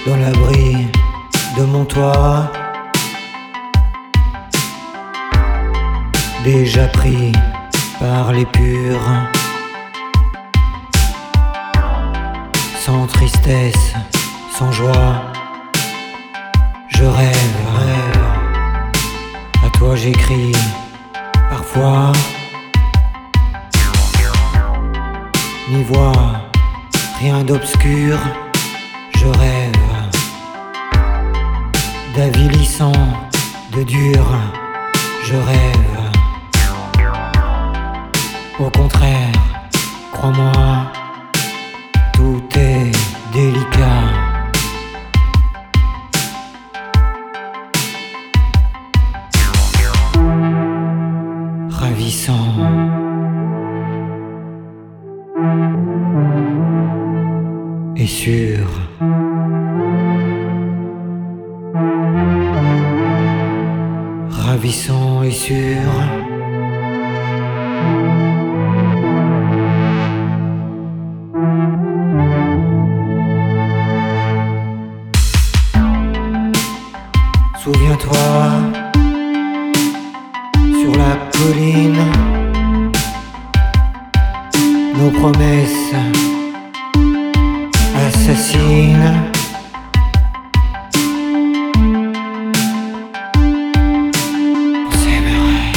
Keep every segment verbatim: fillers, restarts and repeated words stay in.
dans l'abri de mon toit, déjà pris par les purs, sans tristesse, sans joie, je rêve, rêve. À toi j'écris parfois, n'y vois rien d'obscur, je rêve d'avilissant, de dur, je rêve. Au contraire, crois-moi, tout est délicat. Ravissant. Et sûr. Ravissant et sûr. Souviens-toi, sur la colline, nos promesses assassines. On s'aimerait.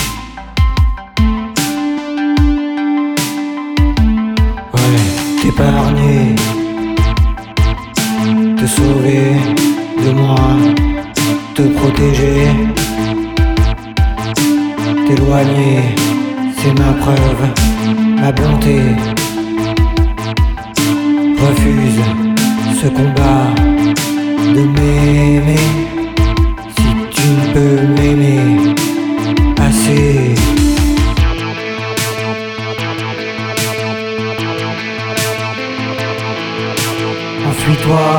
Ouais, t'épargner, te sauver de moi, te protéger, t'éloigner, c'est ma preuve, ma bonté. Refuse ce combat de m'aimer, si tu ne peux m'aimer assez. Enfuis-toi.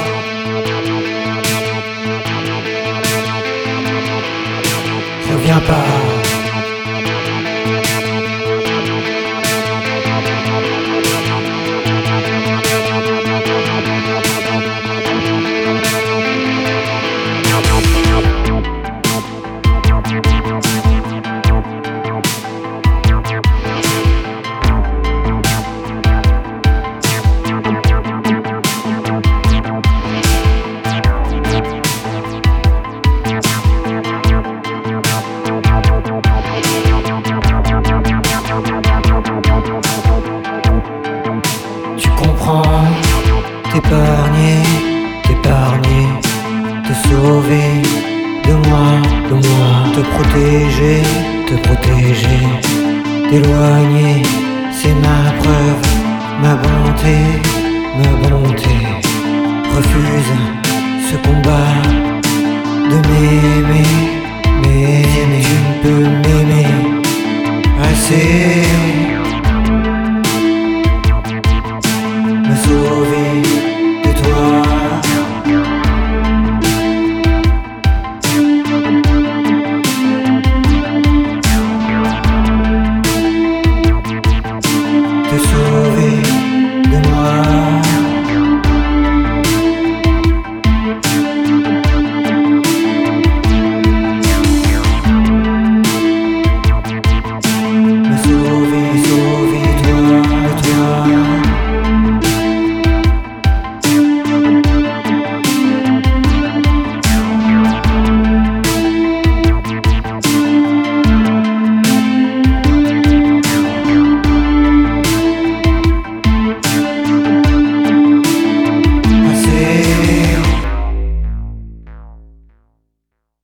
Reviens pas. T'épargner, t'épargner, te sauver de moi, de moi, te protéger, te protéger, t'éloigner, c'est ma preuve, ma bonté, ma bonté. Refuse ce combat de m'aimer, mais tu ne peux m'aimer assez.